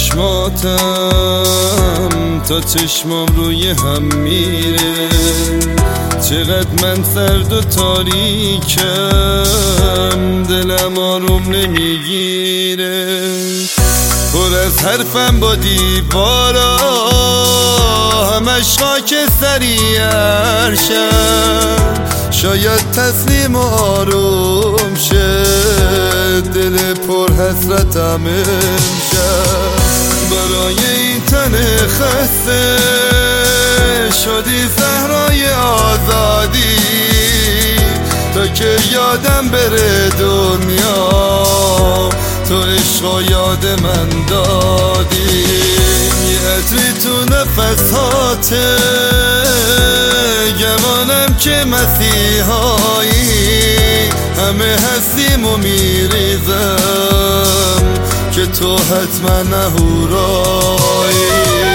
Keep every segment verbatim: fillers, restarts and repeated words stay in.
چشماتم تا چشمام روی هم میره، چقدر من سرد و تاریکم، دلم آروم نمیگیره. پر از حرفم با دیوارا، همش خاکستری عرشم، شاید تسلیم و آروم شه، دل پر حسرتم امشب. برای این تن خسته شدی صحرای آزادی، تا که یادم بره دنیا، تو عشق و یاد من دادی. یه عطری تو نفساته، گمانم که مسیحایی، همه هستیم و میریزم که تو حتما نهورایی.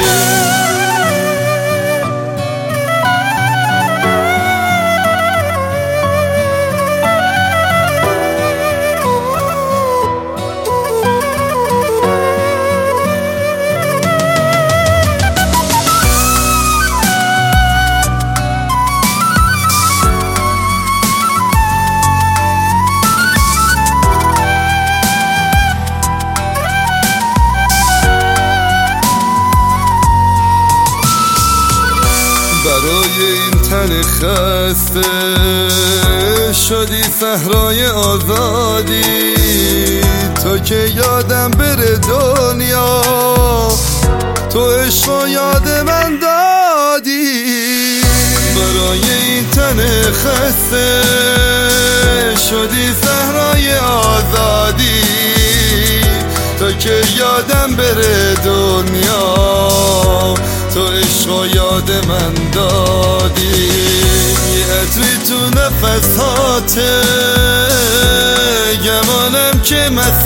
برای این تن خسته شدی صحرای آزادی، تو که یادم بره دنیا، تو عشق و یاد من دادی. برای این تن خسته شدی صحرای آزادی، تو که یادم بره دنیا، تو عشق و یاد من دادی. یه عطری تو نفساته، گمانم که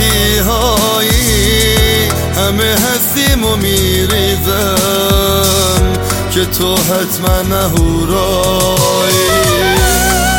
مسیحایی، همه هستیم و میریزم که تو حتما نهورایی.